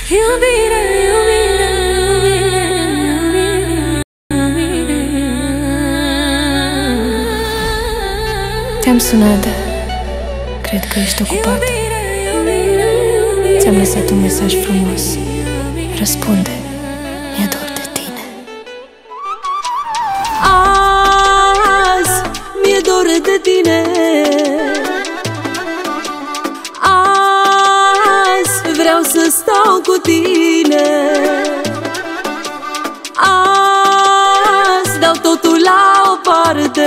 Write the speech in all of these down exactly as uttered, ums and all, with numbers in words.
Iubire, iubire, iubire, iubire. Te-am sunat, dar cred că ești ocupată. Ți-am lăsat un mesaj frumos. Răspunde, mi-e dor de tine. Azi mi-e dor de tine. Azi vreau să stau cu tine. Azi dau totul la o parte,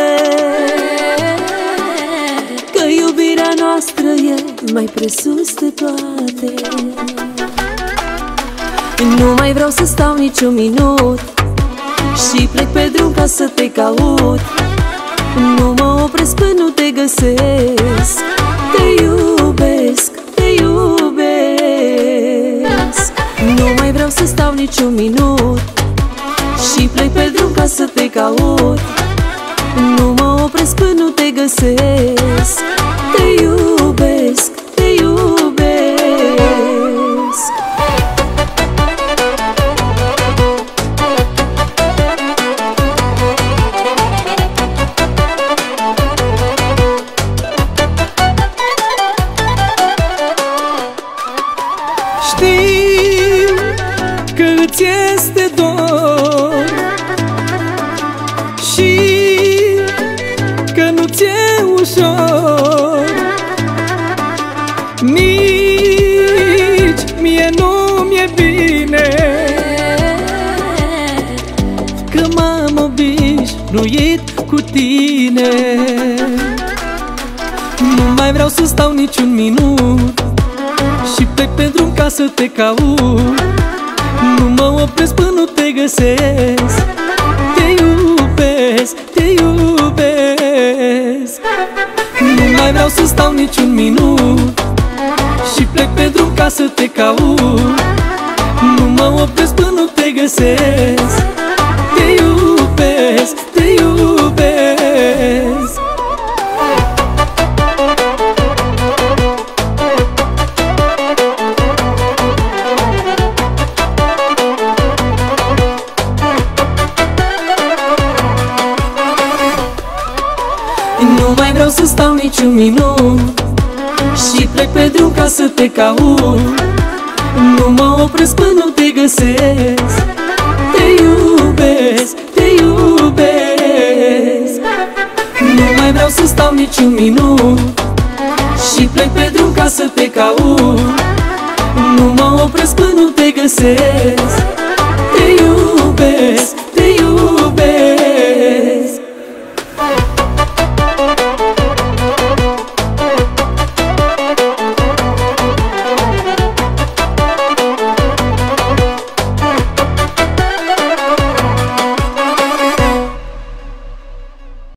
că iubirea noastră e mai presus de toate. Nu mai vreau să stau niciun minut și plec pe drum ca să te caut. Nu mă opresc până nu te găsesc. Te iubesc, te iubesc. Nu mai vreau să stau niciun minut și plec pe drum ca să te caut. Nu mă opresc până nu te găsesc. Te iubesc, te iubesc. Știu că îți este dor și că nu ți-e ușor. Nici mie nu mi-e bine, că m-am obișnuit cu tine. Nu mai vreau să stau niciun minut și plec pe drum ca să te caut. Nu mă opresc până nu te găsesc. Te iubesc, te iubesc. Nu mai vreau să stau niciun minut și plec pe drum ca să te caut. Nu mă opresc până nu te găsesc. Te iubesc, te iubesc. Nu mai vreau să stau niciun minut și plec pe drum ca să te caut. Nu mă opresc până nu te găsesc. Te iubesc, te iubesc. Nu mai vreau să stau niciun minut și plec pe drum ca să te caut. Nu mă opresc până nu te găsesc.